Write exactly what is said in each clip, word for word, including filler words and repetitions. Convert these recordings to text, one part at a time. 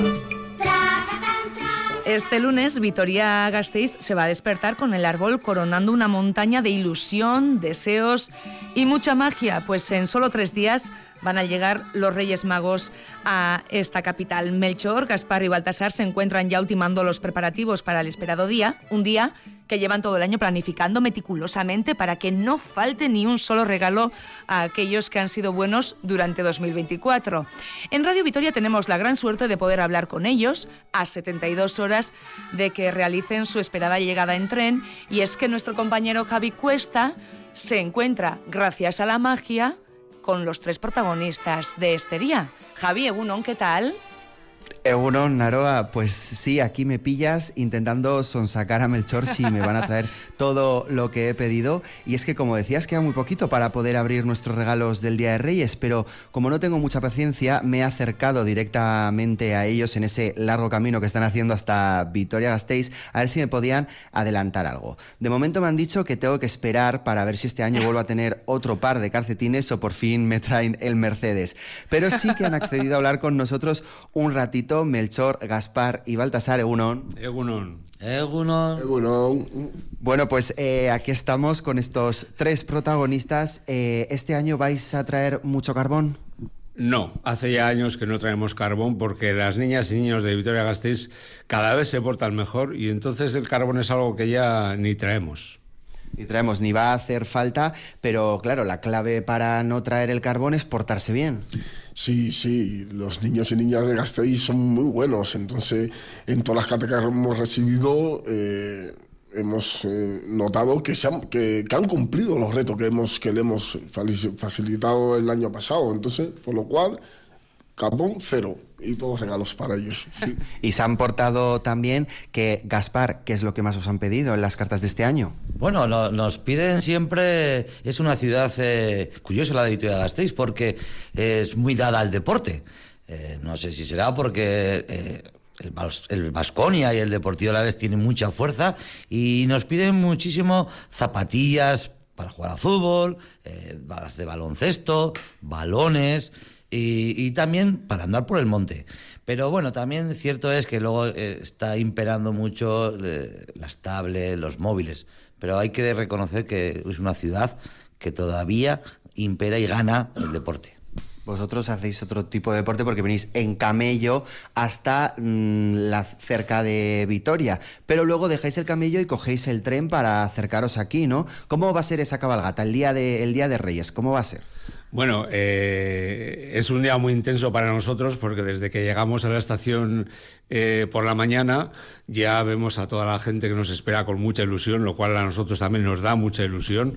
Este lunes, Vitoria-Gasteiz se va a despertar con el árbol coronando una montaña de ilusión, deseos y mucha magia, pues en solo tres días van a llegar los Reyes Magos a esta capital. Melchor, Gaspar y Baltasar se encuentran ya ultimando los preparativos para el esperado día, un día que llevan todo el año planificando meticulosamente para que no falte ni un solo regalo a aquellos que han sido buenos durante dos mil veinticuatro. En Radio Vitoria tenemos la gran suerte de poder hablar con ellos a setenta y dos horas de que realicen su esperada llegada en tren, y es que nuestro compañero Javi Cuesta se encuentra, gracias a la magia, con los tres protagonistas de este día. Javi, Egunon, ¿qué tal? Egunon, Naroa, pues sí, aquí me pillas intentando sonsacar a Melchor si me van a traer todo lo que he pedido. Y es que, como decías, queda muy poquito para poder abrir nuestros regalos del Día de Reyes, pero como no tengo mucha paciencia, me he acercado directamente a ellos en ese largo camino que están haciendo hasta Vitoria-Gasteiz, a ver si me podían adelantar algo. De momento me han dicho que tengo que esperar para ver si este año vuelvo a tener otro par de calcetines o por fin me traen el Mercedes. Pero sí que han accedido a hablar con nosotros un ratito Melchor, Gaspar y Baltasar. Egunon. Egunon. Egunon. Egunon. Bueno, pues eh, aquí estamos con estos tres protagonistas. Eh, ¿Este año vais a traer mucho carbón? No, hace ya años que no traemos carbón porque las niñas y niños de Vitoria-Gasteiz cada vez se portan mejor y entonces el carbón es algo que ya ni traemos. Ni traemos, ni va a hacer falta, pero claro, la clave para no traer el carbón es portarse bien. Sí, sí, los niños y niñas de Gasteiz son muy buenos, entonces en todas las categorías que hemos recibido eh, hemos eh, notado que, se han, que, que han cumplido los retos que, hemos, que le hemos facilitado el año pasado, entonces, por lo cual, carbón cero y todos regalos para ellos. Sí. Y se han portado también. Que Gaspar, ¿qué es lo que más os han pedido en las cartas de este año? Bueno, no, nos piden siempre, es una ciudad eh, curiosa la de Vitoria-Gasteiz porque es muy dada al deporte. Eh, no sé si será porque eh, el Baskonia y el Deportivo Alavés tienen mucha fuerza y nos piden muchísimo zapatillas para jugar al fútbol, eh, balas de baloncesto, balones y, y también para andar por el monte. Pero bueno, también cierto es que luego eh, está imperando mucho eh, las tablets, los móviles. Pero hay que reconocer que es una ciudad que todavía impera y gana el deporte. Vosotros hacéis otro tipo de deporte porque venís en camello hasta mmm, la cerca de Vitoria, pero luego dejáis el camello y cogéis el tren para acercaros aquí, ¿no? ¿Cómo va a ser esa cabalgata, el día de, el día de Reyes? ¿Cómo va a ser? Bueno, eh, es un día muy intenso para nosotros porque desde que llegamos a la estación eh, por la mañana ya vemos a toda la gente que nos espera con mucha ilusión, lo cual a nosotros también nos da mucha ilusión.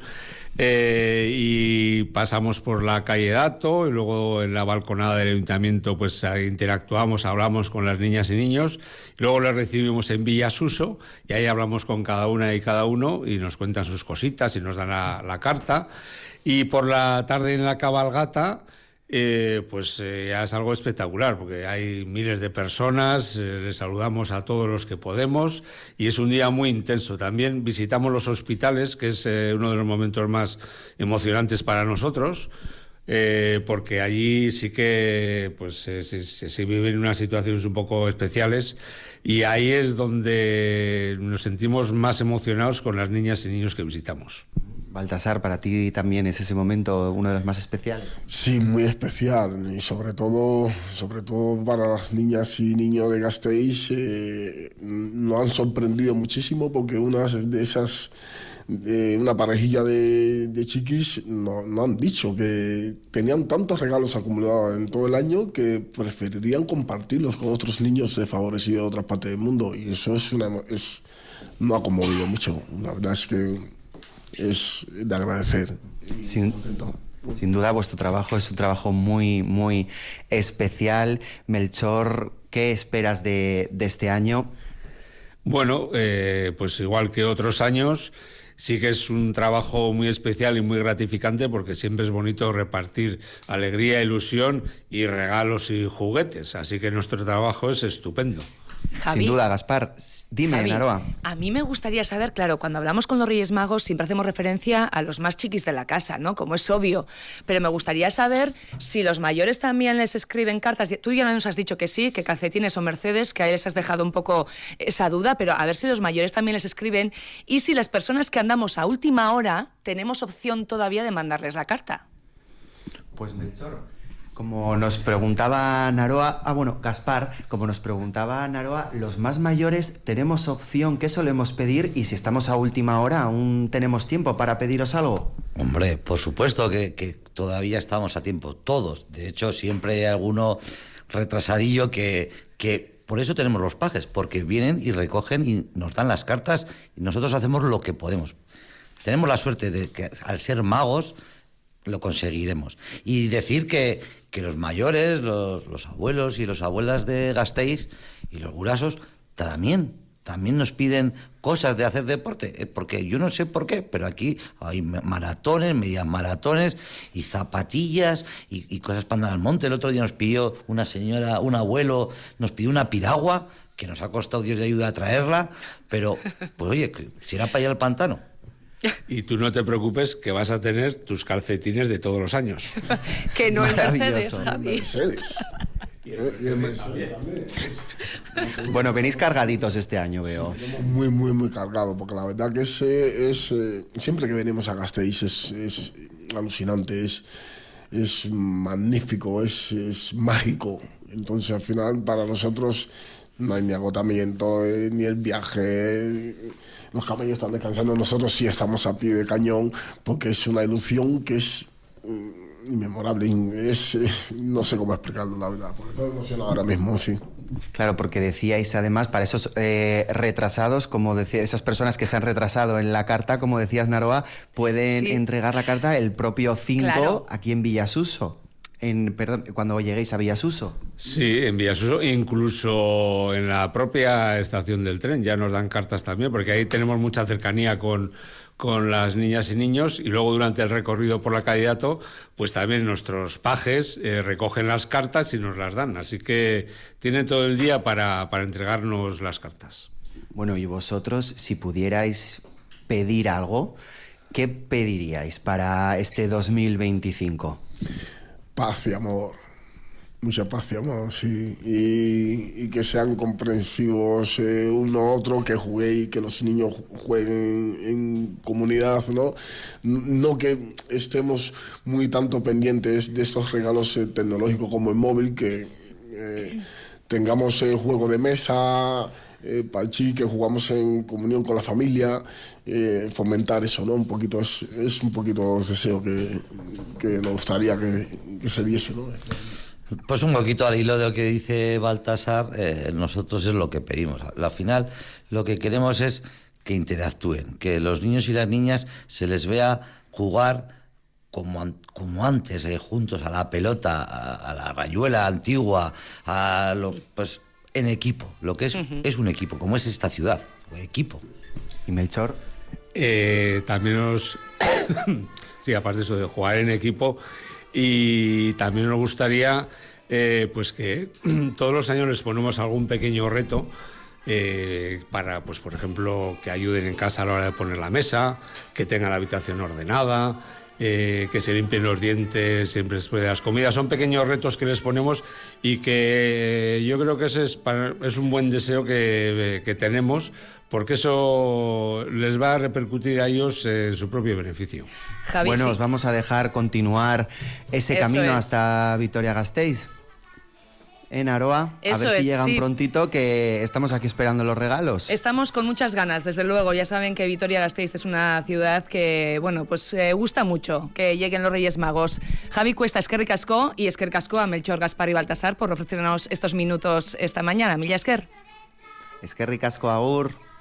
Eh, y pasamos por la calle Dato y luego en la balconada del ayuntamiento pues interactuamos, hablamos con las niñas y niños, y luego les recibimos en Villa Suso y ahí hablamos con cada una y cada uno y nos cuentan sus cositas y nos dan la, la carta. Y por la tarde en la cabalgata, eh, pues eh, ya es algo espectacular, porque hay miles de personas, eh, les saludamos a todos los que podemos, y es un día muy intenso. También visitamos los hospitales, que es eh, uno de los momentos más emocionantes para nosotros, eh, porque allí sí que pues, eh, se, se, se viven unas situaciones un poco especiales, y ahí es donde nos sentimos más emocionados con las niñas y niños que visitamos. Baltasar, para ti también es ese momento uno de los más especiales. Sí, muy especial, y sobre todo, sobre todo para las niñas y niños de Gasteiz eh, nos han sorprendido muchísimo porque unas de esas, eh, una parejilla de, de chiquis nos no han dicho que tenían tantos regalos acumulados en todo el año que preferirían compartirlos con otros niños desfavorecidos de otras partes del mundo, y eso es una, es, nos ha conmovido mucho. La verdad es que es de agradecer. Sin, sin duda vuestro trabajo es un trabajo muy, muy especial. Melchor, ¿qué esperas de, de este año? Bueno, eh, pues igual que otros años, sí que es un trabajo muy especial y muy gratificante, porque siempre es bonito repartir alegría, ilusión y regalos y juguetes. Así que nuestro trabajo es estupendo. Javi, sin duda, Gaspar. Dime, Javi, Naroa. A mí me gustaría saber, claro, cuando hablamos con los Reyes Magos siempre hacemos referencia a los más chiquis de la casa, ¿no? Como es obvio. Pero me gustaría saber si los mayores también les escriben cartas. Tú ya nos has dicho que sí, que calcetines o Mercedes, que ahí les has dejado un poco esa duda, pero a ver si los mayores también les escriben y si las personas que andamos a última hora tenemos opción todavía de mandarles la carta. Pues Melchor, como nos preguntaba Naroa, ah bueno, Gaspar, como nos preguntaba Naroa, los más mayores tenemos opción, ¿qué solemos pedir? Y si estamos a última hora, ¿aún tenemos tiempo para pediros algo? Hombre, por supuesto que, que todavía estamos a tiempo, todos. De hecho, siempre hay alguno retrasadillo que, que por eso tenemos los pajes, porque vienen y recogen y nos dan las cartas y nosotros hacemos lo que podemos. Tenemos la suerte de que al ser magos lo conseguiremos. Y decir que, que los mayores, los, los abuelos y las abuelas de Gasteiz y los gurasos también, también nos piden cosas de hacer deporte, porque yo no sé por qué, pero aquí hay maratones, medias maratones y zapatillas y, y cosas para andar al monte. El otro día nos pidió una señora, un abuelo, nos pidió una piragua, que nos ha costado Dios de ayuda a traerla, pero, pues oye, si era para ir al pantano. Y tú no te preocupes, que vas a tener tus calcetines de todos los años. Que no es Mercedes, Maravilloso. Javi. Mercedes. Y el Mercedes también. Bueno, venís cargaditos este año, veo. Venimos muy, muy, muy cargado, porque la verdad que es, es eh, siempre que venimos a Gasteiz es, es alucinante, es, es magnífico, es, es mágico. Entonces, al final, para nosotros no hay ni agotamiento, eh, ni el viaje. Eh, los camellos están descansando, nosotros sí estamos a pie de cañón, porque es una ilusión que es mm, inmemorable. Es, eh, no sé cómo explicarlo, la verdad, porque estoy emocionado ahora mismo, sí. Claro, porque decíais además, para esos eh, retrasados, como decía, esas personas que se han retrasado en la carta, como decías, Naroa, pueden Sí. entregar la carta el propio cinco Claro. aquí en Villasuso. En, perdón, cuando lleguéis a Villasuso. Sí, en Villasuso, incluso en la propia estación del tren ya nos dan cartas también, porque ahí tenemos mucha cercanía con, con las niñas y niños, y luego durante el recorrido por la calle Dato, pues también nuestros pajes eh, recogen las cartas y nos las dan, así que tienen todo el día para, para entregarnos las cartas. Bueno, y vosotros, si pudierais pedir algo, ¿qué pediríais para este dos mil veinticinco? Paz y amor, mucha paz y amor, sí, y, y que sean comprensivos eh, uno a otro, que juguéis, que los niños jueguen en comunidad, ¿no? No que estemos muy tanto pendientes de estos regalos eh, tecnológicos como el móvil, que eh, tengamos el eh, juego de mesa, eh, parchí, que jugamos en comunión con la familia, eh, fomentar eso, ¿no? Un poquito, es, es un poquito el deseo que, que nos gustaría que, que se diese, ¿no? Pues un poquito al hilo de lo que dice Baltasar, eh, nosotros es lo que pedimos. Al final, lo que queremos es que interactúen, que los niños y las niñas se les vea jugar como, an como antes, eh, juntos a la pelota, a, a la rayuela antigua, a lo, pues en equipo. Lo que es, uh-huh. es un equipo, como es esta ciudad, un equipo. ¿Y Melchor? Eh, también nos... sí, aparte de eso de jugar en equipo, y también nos gustaría eh, pues que todos los años les ponemos algún pequeño reto eh, para, pues por ejemplo, que ayuden en casa a la hora de poner la mesa, que tengan la habitación ordenada, eh, que se limpien los dientes siempre después de las comidas. Son pequeños retos que les ponemos y que yo creo que ese es, para, es un buen deseo que, que tenemos, porque eso les va a repercutir a ellos en su propio beneficio. Javi, bueno, sí. os vamos a dejar continuar ese Eso camino es. hasta Vitoria-Gasteiz. En Aroa, Eso a ver es, si llegan sí. prontito, que estamos aquí esperando los regalos. Estamos con muchas ganas, desde luego. Ya saben que Vitoria-Gasteiz es una ciudad que, bueno, pues eh, gusta mucho que lleguen los Reyes Magos. Javi Cuesta, eskerrik asko, y eskerrik asko a Melchor, Gaspar y Baltasar por ofrecernos estos minutos esta mañana. Mila esker. Eskerrik asko, agur.